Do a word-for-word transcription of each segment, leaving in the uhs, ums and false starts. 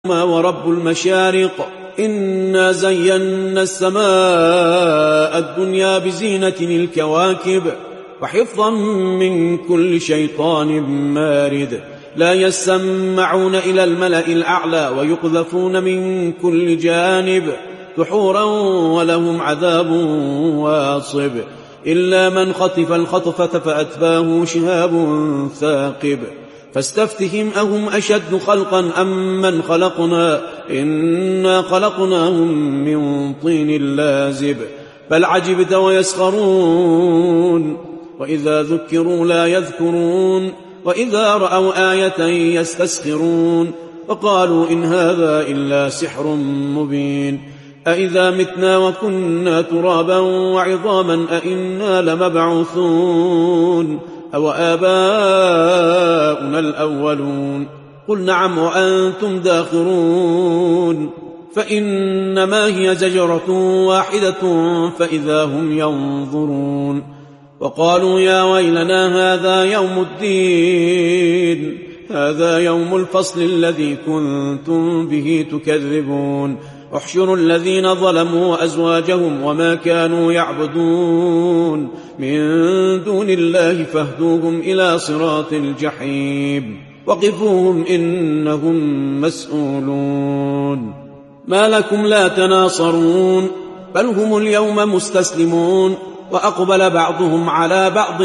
ورب المشارق إنا زينا السماء الدنيا بزينة الكواكب وحفظا من كل شيطان مارد لا يسمعون إلى الملأ الأعلى ويقذفون من كل جانب دحورا ولهم عذاب واصب إلا من خطف الخطفة فأتباه شهاب ثاقب فاستفتهم أهم أشد خلقا أم من خلقنا إنا خلقناهم من طين لازب بل عجبت ويسخرون وإذا ذكروا لا يذكرون وإذا رأوا آية يستسخرون وقالوا إن هذا إلا سحر مبين أإذا متنا وكنا ترابا وعظاما أإنا لمبعوثون أو آباؤنا الأولون قل نعم وأنتم داخرون فإنما هي زجرة واحدة فإذا هم ينظرون وقالوا يا ويلنا هذا يوم الدين هذا يوم الفصل الذي كنتم به تكذبون احشروا الذين ظلموا وأزواجهم وما كانوا يعبدون من دون الله فاهدوهم إلى صراط الجحيم وقفوهم إنهم مسؤولون ما لكم لا تناصرون بل هم اليوم مستسلمون وأقبل بعضهم على بعض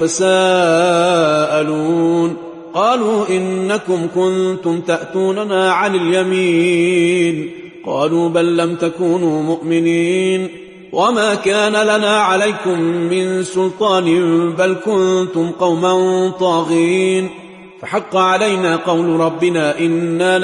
يتساءلون قالوا إنكم كنتم تأتوننا عن اليمين قالوا بل لم تكونوا مؤمنين وما كان لنا عليكم من سلطان بل كنتم قوما طاغين فحق علينا قول ربنا إنا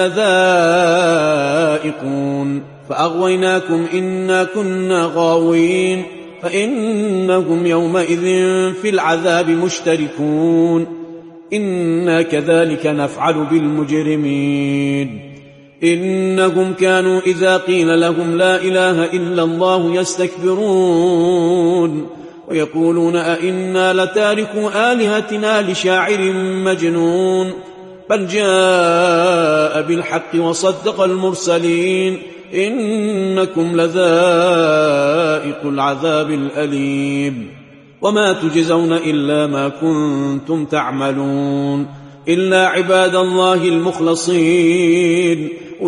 لذائقون فأغويناكم إنا كنا غاوين فإنهم يومئذ في العذاب مشتركون إنا كذلك نفعل بالمجرمين إنهم كانوا إذا قيل لهم لا إله إلا الله يستكبرون ويقولون أئنا لتاركوا آلهتنا لشاعر مجنون بل جاء بالحق وصدق المرسلين إنكم لذائق العذاب الأليم وما تجزون إلا ما كنتم تعملون إلا عباد الله المخلصين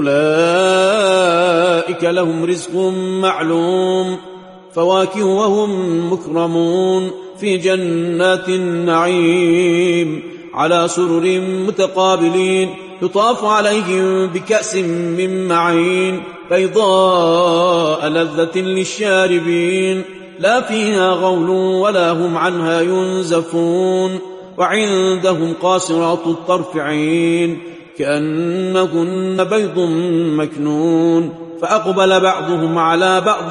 أولئك لهم رزق معلوم فواكه وهم مكرمون في جنات النعيم على سرر متقابلين يطاف عليهم بكأس من معين بيضاء لذة للشاربين لا فيها غول ولا هم عنها ينزفون وعندهم قاصرات الطرف عين كأنهن بيض مكنون فأقبل بعضهم على بعض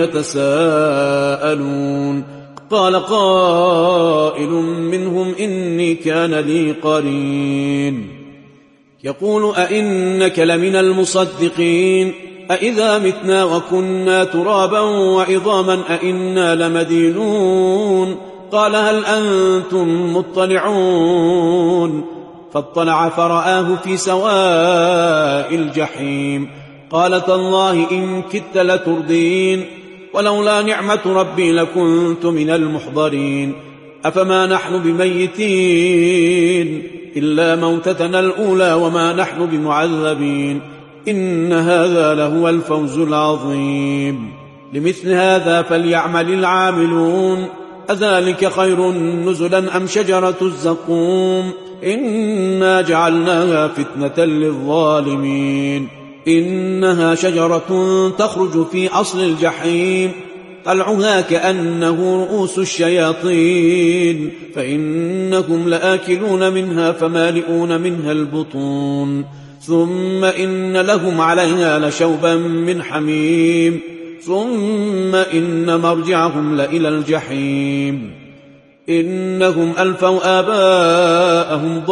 يتساءلون قال قائل منهم إني كان لي قرين يقول أئنك لمن المصدقين أئذا متنا وكنا ترابا وعظاما أئنا لمدينون قال هل أنتم مطلعون فاطلع فرآه في سواء الجحيم قال تالله إن كدت لتردين ولولا نعمة ربي لكنت من المحضرين أفما نحن بميتين إلا موتتنا الأولى وما نحن بمعذبين إن هذا لهو الفوز العظيم لمثل هذا فليعمل العاملون أذلك خير نزلا أم شجرة الزقوم إنا جعلناها فتنة للظالمين إنها شجرة تخرج في أصل الجحيم طلعها كأنه رؤوس الشياطين فإنهم لآكلون منها فمالئون منها البطون ثم إن لهم عليها لشوبا من حميم ثم إن مرجعهم لإلى الجحيم إنهم ألفوا آباءهم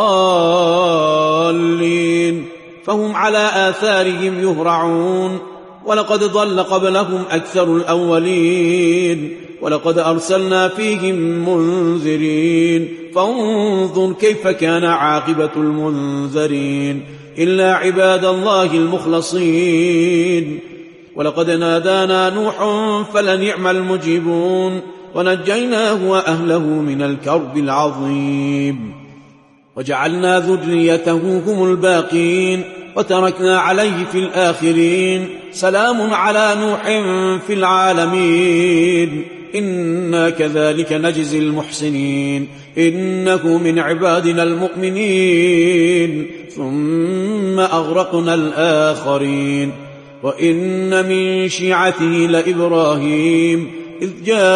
ضالين فهم على آثارهم يهرعون ولقد ضل قبلهم أكثر الأولين ولقد أرسلنا فيهم منذرين فانظر كيف كان عاقبة المنذرين إلا عباد الله المخلصين. ولقد نادانا نوح فلنعم المجيبون ونجيناه وأهله من الكرب العظيم وجعلنا ذريته هم الباقين وتركنا عليه في الآخرين سلام على نوح في العالمين إنا كذلك نجزي المحسنين إنه من عبادنا المؤمنين ثم أغرقنا الآخرين وإن من شيعته لإبراهيم إذ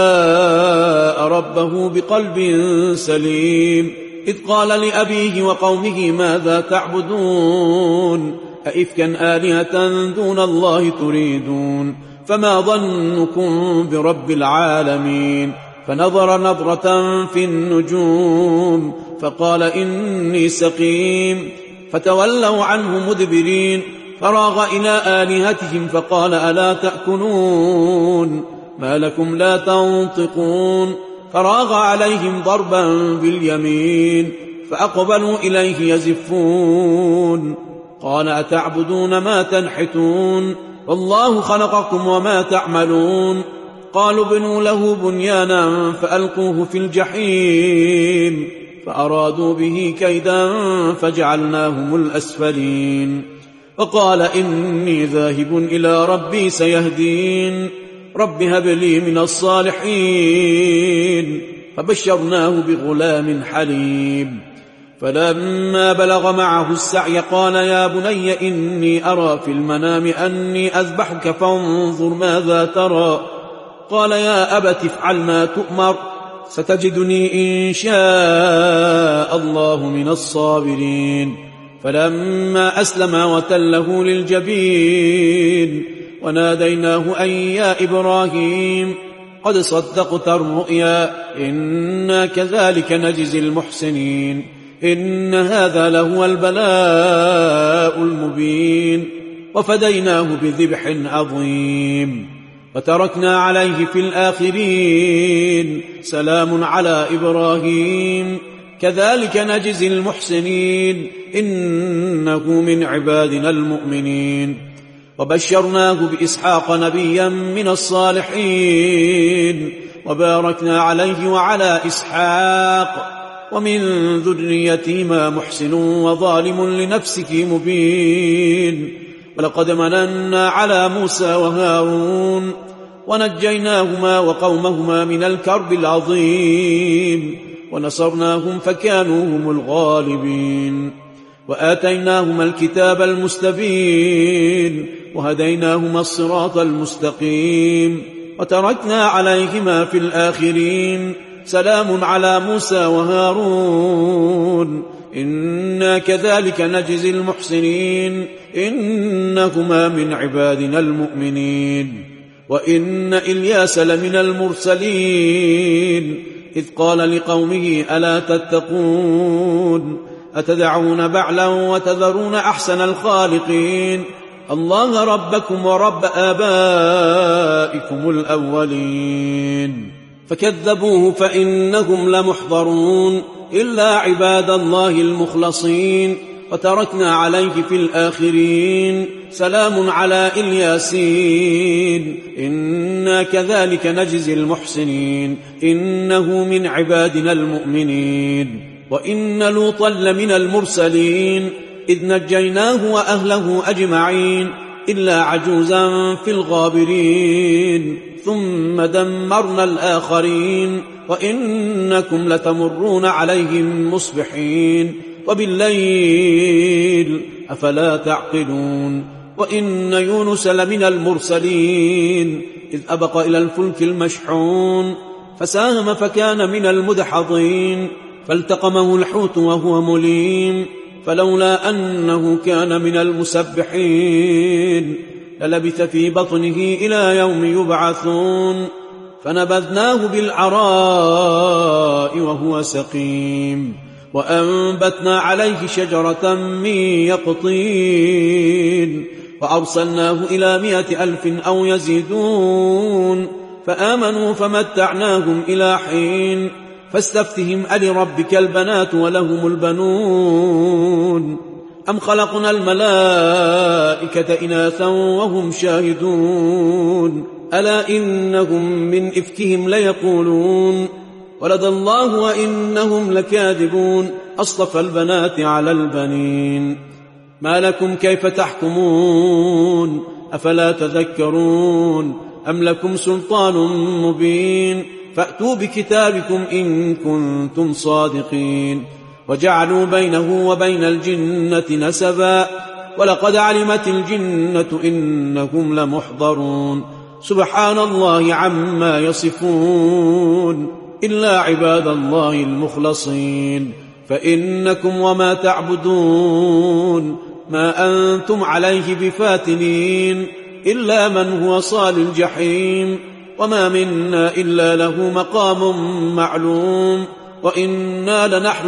جاء ربه بقلب سليم إذ قال لأبيه وقومه ماذا تعبدون أئفكا آلهة دون الله تريدون فما ظنكم برب العالمين فنظر نظرة في النجوم فقال إني سقيم فتولوا عنه مدبرين فراغ إلى آلهتهم فقال ألا تأكلون ما لكم لا تنطقون فراغ عليهم ضربا باليمين فأقبلوا إليه يزفون قال أتعبدون ما تنحتون والله خلقكم وما تعملون قالوا ابنوا له بنيانا فألقوه في الجحيم فأرادوا به كيدا فجعلناهم الأسفلين وقال إني ذاهب إلى ربي سيهدين رب هب لي من الصالحين فبشرناه بغلام حليم فلما بلغ معه السعي قال يا بني إني أرى في المنام أني أذبحك فانظر ماذا ترى قال يا أبت افعل ما تؤمر ستجدني إن شاء الله من الصابرين فلما أسلم وتله للجبين وناديناه أن يا إبراهيم قد صدقت الرؤيا إنا كذلك نجزي المحسنين إن هذا لهو البلاء المبين وفديناه بذبح عظيم وتركنا عليه في الآخرين سلام على إبراهيم كذلك نجزي المحسنين إنه من عبادنا المؤمنين وبشرناه بإسحاق نبيا من الصالحين وباركنا عليه وعلى إسحاق ومن ذريتهما محسن وظالم لنفسه مبين ولقد مننا على موسى وهارون ونجيناهما وقومهما من الكرب العظيم ونصرناهم فكانوا هم الغالبين وآتيناهما الكتاب المستبين وهديناهما الصراط المستقيم وتركنا عليهما في الآخرين سلام على موسى وهارون إنا كذلك نجزي المحسنين إنهما من عبادنا المؤمنين وإن إلياس لمن المرسلين إذ قال لقومه ألا تتقون أتدعون بعلا وتذرون أحسن الخالقين الله ربكم ورب آبائكم الأولين فكذبوه فإنهم لمحضرون إلا عباد الله المخلصين وتركنا عليه في الآخرين سلام على الياسين إنا كذلك نجزي المحسنين إنه من عبادنا المؤمنين وإن لوطا لمن المرسلين إذ نجيناه وأهله أجمعين إلا عجوزا في الغابرين ثم دمرنا الآخرين وإنكم لتمرون عليهم مصبحين وبالليل أفلا تعقلون وإن يونس لمن المرسلين إذ أبق إلى الفلك المشحون فساهم فكان من المدحضين فالتقمه الحوت وهو مليم فلولا أنه كان من المسبحين للبث في بطنه إلى يوم يبعثون فنبذناه بالعراء وهو سقيم وأنبتنا عليه شجرة من يقطين وأرسلناه إلى مائة ألف أو يزيدون فآمنوا فمتعناهم إلى حين فاستفتهم ألربك البنات ولهم البنون أم خلقنا الملائكة إناثا وهم شاهدون ألا إنهم من إفكهم ليقولون ولد الله وإنهم لكاذبون أصطفى البنات على البنين ما لكم كيف تحكمون أفلا تذكرون أم لكم سلطان مبين فأتوا بكتابكم إن كنتم صادقين وجعلوا بينه وبين الجنة نسبا ولقد علمت الجنة إنهم لمحضرون سبحان الله عما يصفون إلا عباد الله المخلصين فإنكم وما تعبدون ما أنتم عليه بفاتنين إلا من هو صال الجحيم وما منا إلا له مقام معلوم وإنا لنحن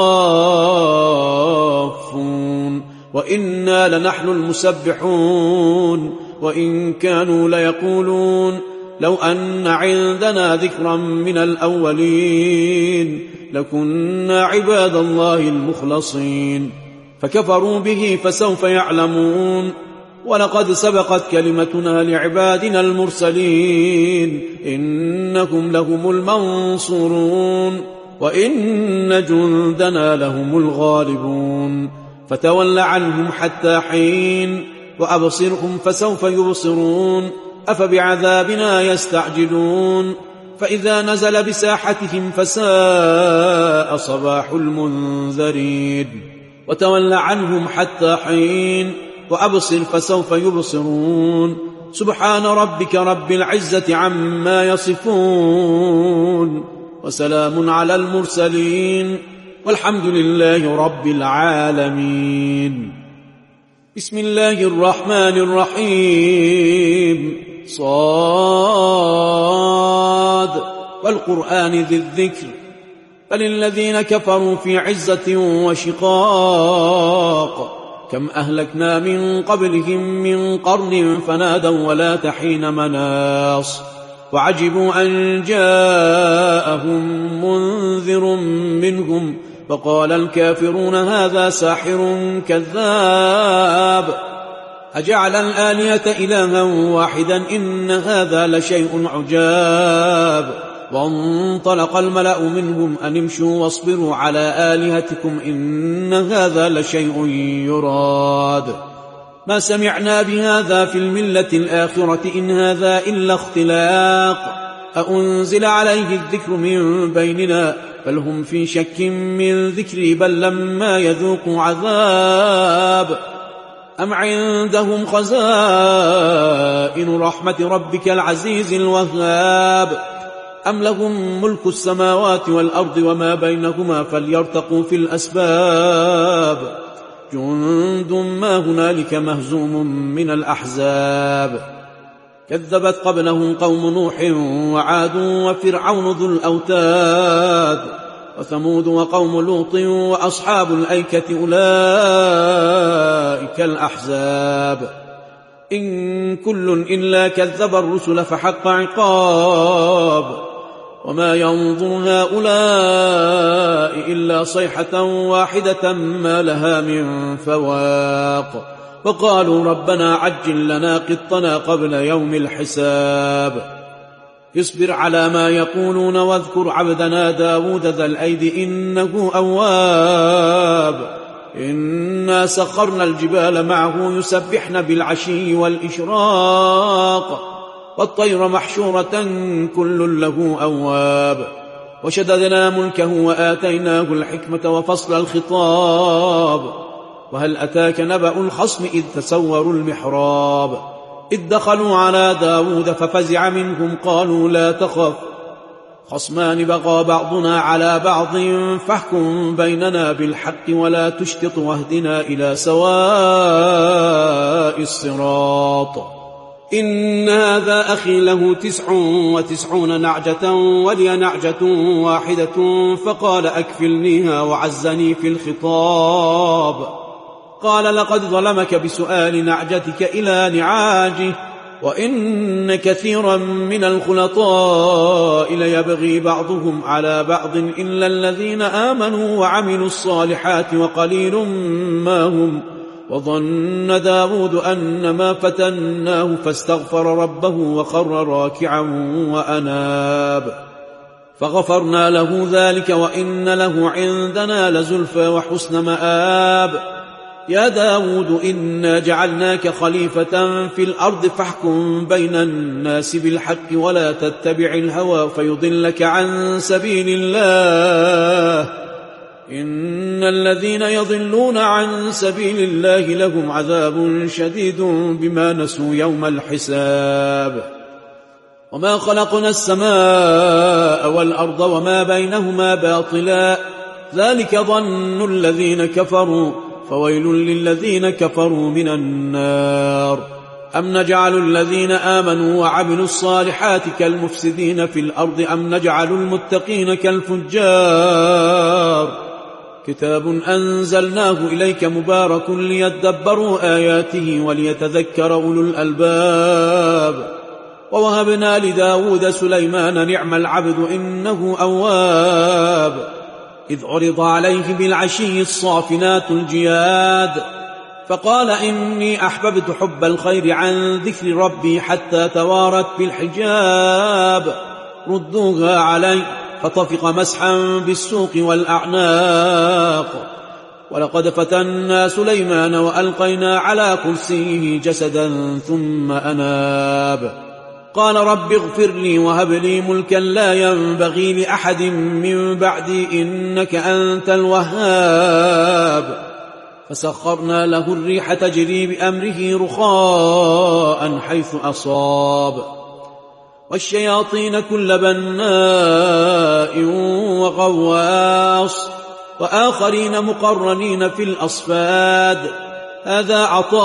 الصافون وإنا لنحن المسبحون وإن كانوا ليقولون لو أن عندنا ذكرا من الأولين لكنا عباد الله المخلصين فكفروا به فسوف يعلمون ولقد سبقت كلمتنا لعبادنا المرسلين إنهم لهم المنصورون وإن جندنا لهم الغالبون فتول عنهم حتى حين وأبصرهم فسوف يبصرون أفبعذابنا يستعجلون فإذا نزل بساحتهم فساء صباح المنذرين وتول عنهم حتى حين وأبصر فسوف يبصرون سبحان ربك رب العزة عما يصفون وسلام على المرسلين والحمد لله رب العالمين بسم الله الرحمن الرحيم صاد والقرآن ذي الذكر بل الذين كفروا في عزة وشقاق كم أهلكنا من قبلهم من قرن فنادوا ولا تحين مناص وعجبوا أن جاءهم منذر منهم فقال الكافرون هذا ساحر كذاب أجعل الآلهة إلها واحدا إن هذا لشيء عجاب وانطلق الملأ منهم أن امشوا واصبروا على آلهتكم إن هذا لشيء يراد ما سمعنا بهذا في الملة الآخرة إن هذا إلا اختلاق أأنزل عليه الذكر من بيننا بل هم في شك من ذكري بل لما يذوقوا عذاب أم عندهم خزائن رحمة ربك العزيز الوهاب أم لهم ملك السماوات والأرض وما بينهما فليرتقوا في الأسباب جند ما هنالك مهزوم من الأحزاب كذبت قبلهم قوم نوح وعاد وفرعون ذو الأوتاد وثمود وقوم لوط وأصحاب الأيكة أولئك الأحزاب إن كل إلا كذب الرسل فحق عقاب وما ينظر هؤلاء إلا صيحة واحدة ما لها من فواق وقالوا ربنا عجل لنا قطنا قبل يوم الحساب اصبر على ما يقولون واذكر عبدنا داود ذا الأيد إنه أواب إنا سخرنا الجبال معه يسبحن بالعشي والإشراق والطير محشورة كل له أواب وشددنا ملكه وآتيناه الحكمة وفصل الخطاب وهل أتاك نبأ الخصم إذ تسوروا المحراب إذ دخلوا على داود ففزع منهم قالوا لا تخف خصمان بغى بعضنا على بعض فاحكم بيننا بالحق ولا تشتط واهدنا إلى سواء الصراط إن هذا أخي له تسع وتسعون نعجة ولي نعجة واحدة فقال أكفلنيها وعزني في الخطاب قال لقد ظلمك بسؤال نعجتك إلى نعاجه وإن كثيرا من الخلطاء ليبغي بعضهم على بعض إلا الذين آمنوا وعملوا الصالحات وقليل ما هم وظن داود أنما فتناه فاستغفر ربه وخر راكعا وأناب فغفرنا له ذلك وإن له عندنا لزلفى وحسن مآب يا داود إنا جعلناك خليفة في الأرض فاحكم بين الناس بالحق ولا تتبع الهوى فيضلك عن سبيل الله إن الذين يضلون عن سبيل الله لهم عذاب شديد بما نسوا يوم الحساب وما خلقنا السماء والأرض وما بينهما باطلا ذلك ظن الذين كفروا فويل للذين كفروا من النار أم نجعل الذين آمنوا وعملوا الصالحات كالمفسدين في الأرض أم نجعل المتقين كالفجار كتاب أنزلناه إليك مبارك ليدبروا آياته وليتذكر أولو الألباب ووهبنا لداود سليمان نعم العبد إنه أواب إذ عرض عليه بالعشي الصافنات الجياد فقال إني أحببت حب الخير عن ذكر ربي حتى توارت بالحجاب ردوها علي فطفق مسحا بالسوق والأعناق ولقد فتنا سليمان وألقينا على كرسيه جسدا ثم أناب قال رب اغفر لي وهب لي ملكا لا ينبغي لأحد من بعدي إنك أنت الوهاب فسخرنا له الريح تجري بأمره رخاء حيث أصاب والشياطين كل بناء وغواص وآخرين مقرنين في الأصفاد هذا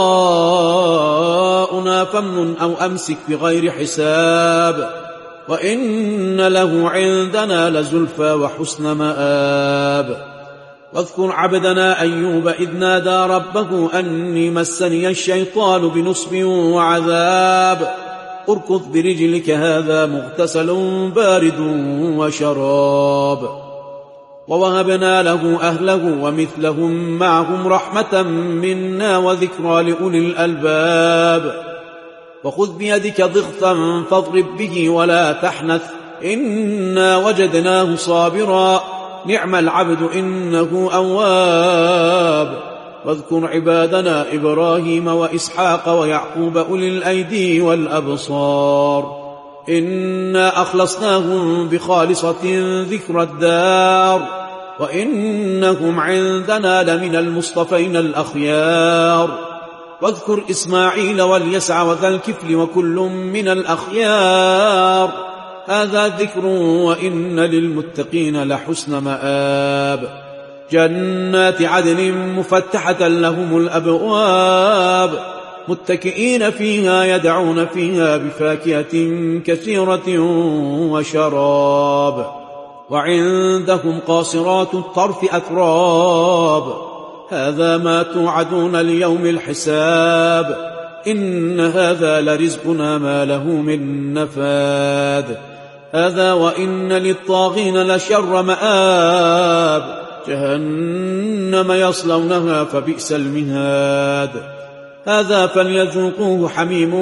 عطاؤنا فامنن أو أمسك بغير حساب وإن له عندنا لزلفى وحسن مآب واذكر عبدنا أيوب إذ نادى ربه أني مسني الشيطان بنصب وعذاب اركض برجلك هذا مغتسل بارد وشراب ووهبنا له أهله ومثلهم معهم رحمة منا وذكرى لأولي الألباب وخذ بيدك ضغثا فاضرب به ولا تحنث إنا وجدناه صابرا نعم العبد إنه أواب واذكر عبادنا إبراهيم وإسحاق ويعقوب أولي الأيدي والأبصار إنا أخلصناهم بخالصة ذكر الدار وإنهم عندنا لمن المصطفين الأخيار واذكر إسماعيل واليسع وذا الكفل وكل من الأخيار هذا ذكر وإن للمتقين لحسن مآب جنات عدن مفتحة لهم الأبواب متكئين فيها يدعون فيها بفاكهة كثيرة وشراب وعندهم قاصرات الطرف أتراب هذا ما توعدون ليوم الحساب إن هذا لرزقنا ما له من نفاد هذا وإن للطاغين لشر مآب جهنم يصلونها فبئس المهاد هذا فليذوقوه حميم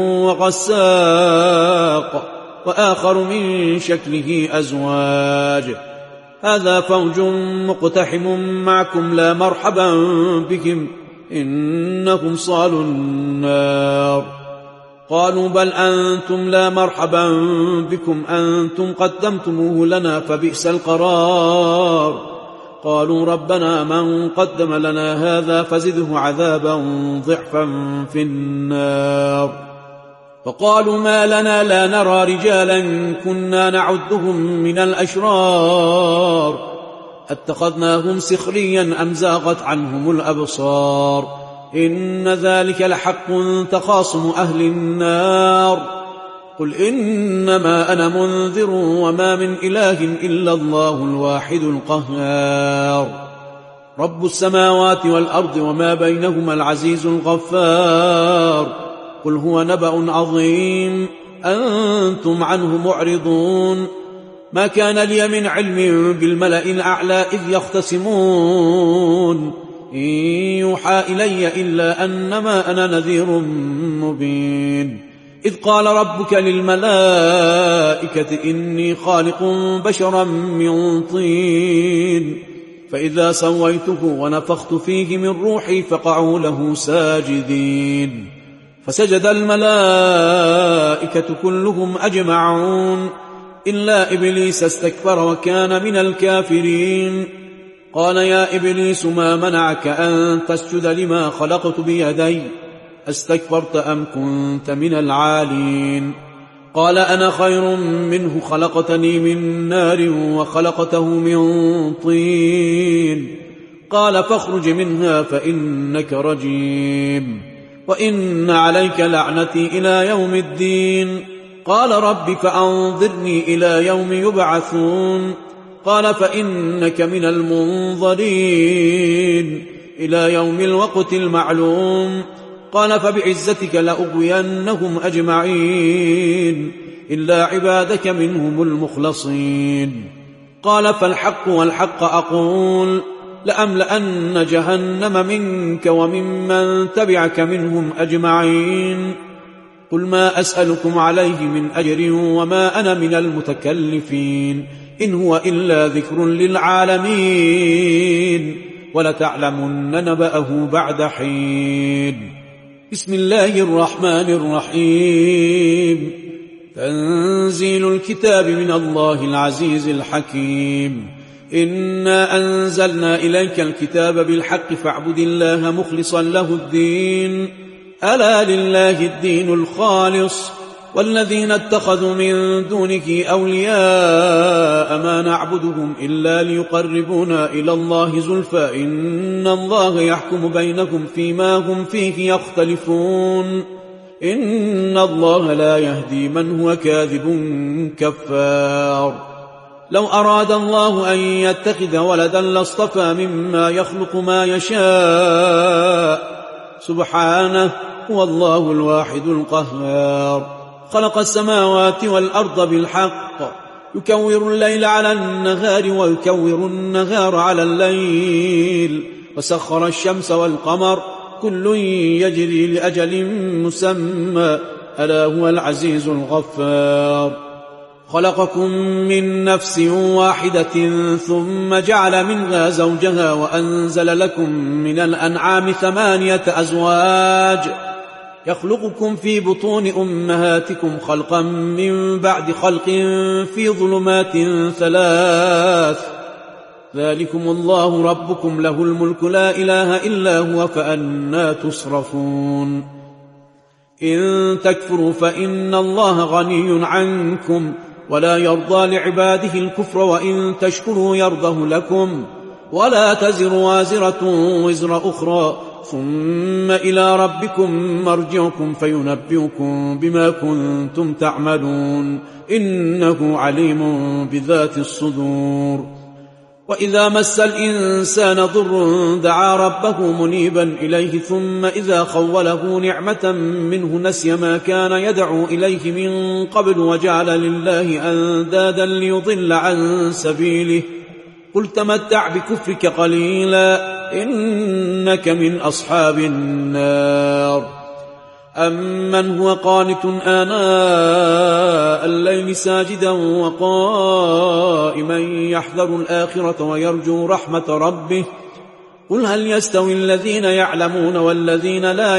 وغساق وآخر من شكله أزواج هذا فوج مقتحم معكم لا مرحبا بهم إنهم صالوا النار قالوا بل أنتم لا مرحبا بكم أنتم قدمتموه لنا فبئس القرار قالوا ربنا من قدم لنا هذا فزده عذابا ضعفا في النار فقالوا ما لنا لا نرى رجالا كنا نعدهم من الأشرار اتخذناهم سخريا أم زاغت عنهم الأبصار إن ذلك لحق تخاصم أهل النار قل إنما أنا منذر وما من إله إلا الله الواحد القهار رب السماوات والأرض وما بينهما العزيز الغفار قل هو نبأ عظيم أنتم عنه معرضون ما كان لي من علم بالملأ الأعلى إذ يختصمون إن يوحى إلي إلا أنما أنا نذير مبين إذ قال ربك للملائكة إني خالق بشرا من طين فإذا سويته ونفخت فيه من روحي فقعوا له ساجدين فسجد الملائكة كلهم أجمعون إلا إبليس استكبر وكان من الكافرين قال يا إبليس ما منعك أن تسجد لما خلقت بيدي استكبرت أم كنت من العالين قال أنا خير منه خلقتني من نار وخلقته من طين قال فاخرج منها فإنك رجيم وإن عليك لعنتي إلى يوم الدين قال رب فأنظرني إلى يوم يبعثون قال فإنك من المنظرين إلى يوم الوقت المعلوم قال فبعزتك لأغوينهم أجمعين إلا عبادك منهم المخلصين قال فالحق والحق أقول لأملأن جهنم منك وممن تبعك منهم أجمعين قل ما أسألكم عليه من أجر وما أنا من المتكلفين إن هو إلا ذكر للعالمين ولتعلمن نبأه بعد حين بسم الله الرحمن الرحيم تنزيل الكتاب من الله العزيز الحكيم إنا أنزلنا إليك الكتاب بالحق فاعبد الله مخلصا له الدين ألا لله الدين الخالص والذين اتخذوا من دونه أولياء ما نعبدهم إلا ليقربونا إلى الله زلفى إن الله يحكم بينهم فيما هم فيه يختلفون إن الله لا يهدي من هو كاذب كفار لو أراد الله أن يتخذ ولدا لاصطفى مما يخلق ما يشاء سبحانه هو الله الواحد القهار خلق السماوات والأرض بالحق يكور الليل على النهار ويكور النهار على الليل وسخر الشمس والقمر كل يجري لأجل مسمى ألا هو العزيز الغفار خلقكم من نفس واحدة ثم جعل منها زوجها وأنزل لكم من الأنعام ثمانية أزواج يخلقكم في بطون أمهاتكم خلقا من بعد خلق في ظلمات ثلاث ذلكم الله ربكم له الملك لا إله إلا هو فأنى تصرفون إن تكفروا فإن الله غني عنكم ولا يرضى لعباده الكفر وإن تشكروا يرضه لكم ولا تزر وازرة وزر أخرى ثم إلى ربكم مرجعكم فينبئكم بما كنتم تعملون إنه عليم بذات الصدور وإذا مس الإنسان ضر دعا ربه منيبا إليه ثم إذا خوله نعمة منه نسي ما كان يدعو إليه من قبل وجعل لله أندادا ليضل عن سبيله قل تمتع بكفرك قليلا إنك من أصحاب النار أمن هو قانت آناء الليل ساجدا وقائما يحذر الآخرة ويرجو رحمة ربه قل هل يستوي الذين يعلمون والذين لا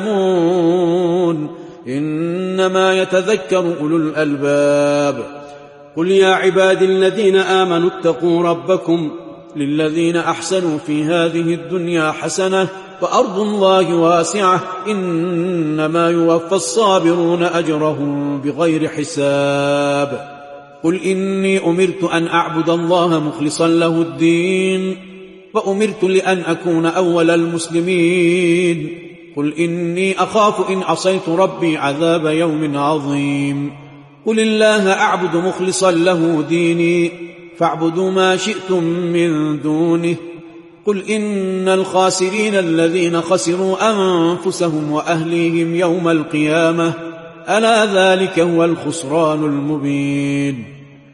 يعلمون إنما يتذكر أولو الألباب قل يا عباد الذين آمنوا اتقوا ربكم للذين أحسنوا في هذه الدنيا حسنة وأرض الله واسعة إنما يوفى الصابرون أجرهم بغير حساب قل إني أمرت أن أعبد الله مخلصا له الدين وأمرت لأن أكون أول المسلمين قل إني أخاف إن عصيت ربي عذاب يوم عظيم قل الله أعبد مخلصا له ديني فاعبدوا ما شئتم من دونه قل إن الخاسرين الذين خسروا أنفسهم وأهليهم يوم القيامة ألا ذلك هو الخسران المبين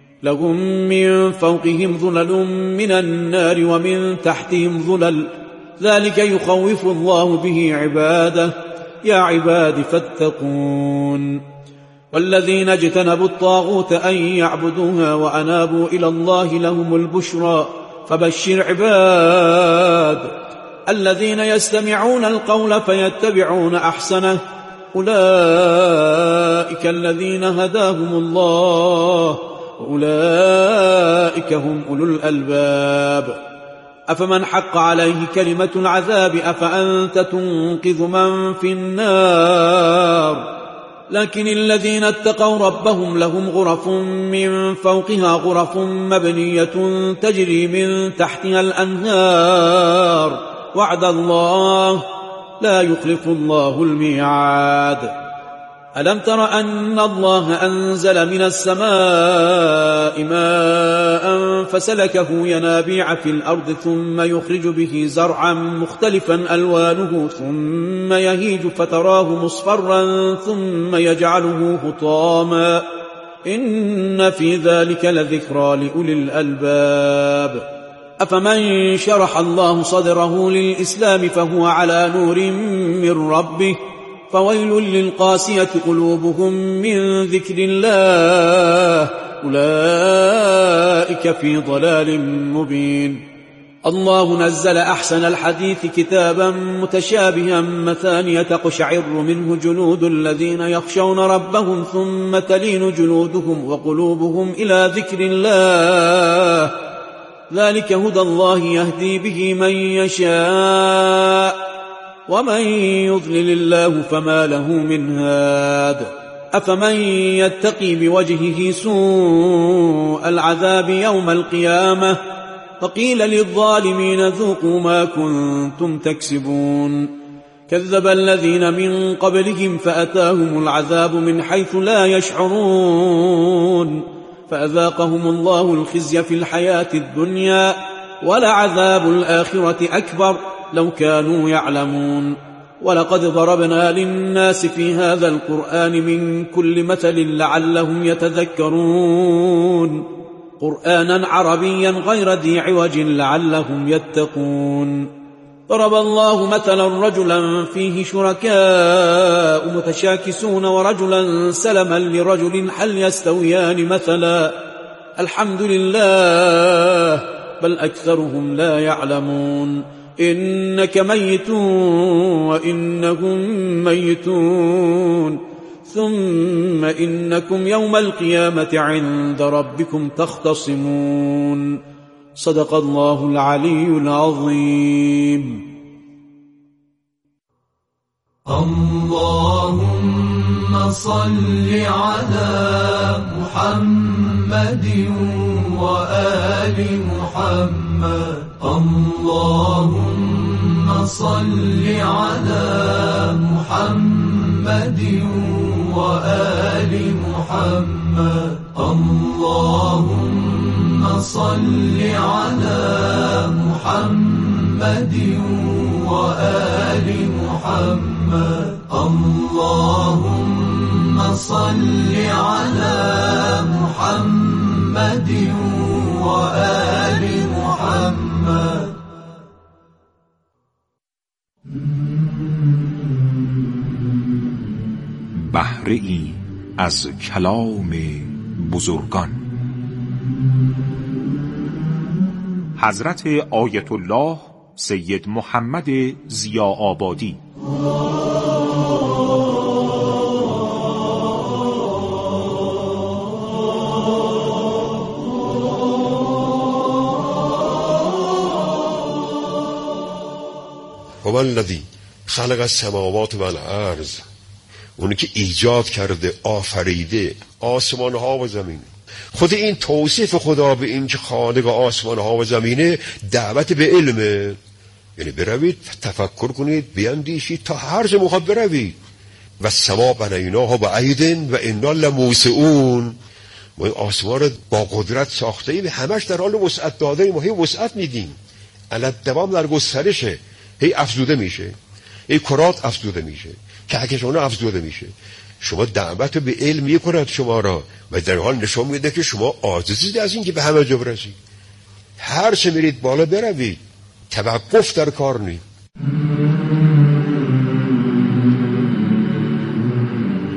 لهم من فوقهم ظلل من النار ومن تحتهم ظلل ذلك يخوف الله به عباده يا عباد فاتقون والذين اجتنبوا الطاغوت أن يعبدوها وأنابوا إلى الله لهم البشرى فبشر عباد الذين يستمعون القول فيتبعون أحسنه أولئك الذين هداهم الله وأولئك هم أولو الألباب أفمن حق عليه كلمة العذاب أفأنت تنقذ من في النار لكن الذين اتقوا ربهم لهم غرف من فوقها غرف مبنية تجري من تحتها الأنهار وعد الله لا يخلف الله الميعاد ألم تر أن الله أنزل من السماء ماء فسلكه ينابيع في الأرض ثم يخرج به زرعا مختلفا ألوانه ثم يهيج فتراه مصفرا ثم يجعله حطاما إن في ذلك لذكرى لأولي الألباب أفمن شرح الله صدره للإسلام فهو على نور من ربه فويل للقاسية قلوبهم من ذكر الله أولئك في ضلال مبين الله نزل أحسن الحديث كتابا متشابها مثانية تقشعر منه جلود الذين يخشون ربهم ثم تلين جلودهم وقلوبهم إلى ذكر الله ذلك هدى الله يهدي به من يشاء ومن يضلل الله فما له من هاد أفمن يتقي بوجهه سوء العذاب يوم القيامة فقيل للظالمين ذوقوا ما كنتم تكسبون كذب الذين من قبلهم فأتاهم العذاب من حيث لا يشعرون فأذاقهم الله الخزي في الحياة الدنيا ولعذاب الآخرة أكبر لو كانوا يعلمون ولقد ضربنا للناس في هذا القرآن من كل مثل لعلهم يتذكرون قرآنا عربيا غير ذي عوج لعلهم يتقون ضرب الله مثلا رجلا فيه شركاء متشاكسون ورجلا سلما لرجل هل يستويان مثلا الحمد لله بل أكثرهم لا يعلمون إنك ميت وإنهم ميتون ثم إنكم يوم القيامة عند ربكم تختصمون صدق الله العلي العظيم اللهم صل على محمد وآل محمد اللهم صل على محمد وآل محمد اللهم صل على محمد وآل محمد اللهم صل على محمد وآل محمد بهره‌ای از کلام بزرگان. حضرت آیت الله سید محمد ضیاء‌آبادی هو الذی خلق السماوات و الارض، اونی که ایجاد کرده، آفریده آسمان ها و زمین. خود این توصیف خدا به این که خالق آسمان ها و زمینه دعوت به علمه، یعنی بروید تفکر کنید، بیاندیشید تا هر جا میخواد بروید. و سما بنیناها با عیدن و انا لموسعون، ما این آسمان رو با قدرت ساخته ایم، همش در حال وسعت داده ایم و هی وسعت میدیم، علت دوام در گسترشه، هی افزوده میشه، هی کرات افزوده میشه، کهکشان‌ها افزوده میشه. شما دعوت به علم میکند شما را و در حال نشون میده که شما عاجزید از این که به همه جا برسید. هر چه میرید بالا بروید، توقف در کار نیست.